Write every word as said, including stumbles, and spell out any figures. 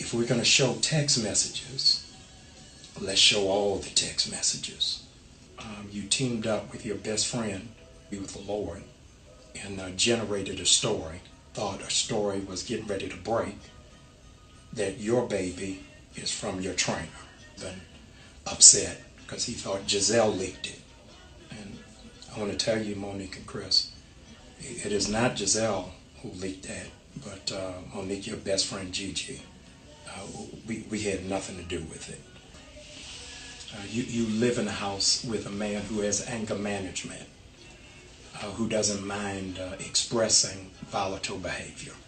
if we're going to show text messages, let's show all the text messages. Um, you teamed up with your best friend, with the Lord, and uh, generated a story, thought a story was getting ready to break, that your baby is from your trainer. Been upset because he thought Giselle leaked it. And I want to tell you, Monique and Chris, it is not Giselle who leaked that, but uh, Monique, your best friend Gigi. Uh, we, we had nothing to do with it. Uh, you, you live in a house with a man who has anger management, uh, who doesn't mind uh, expressing volatile behavior.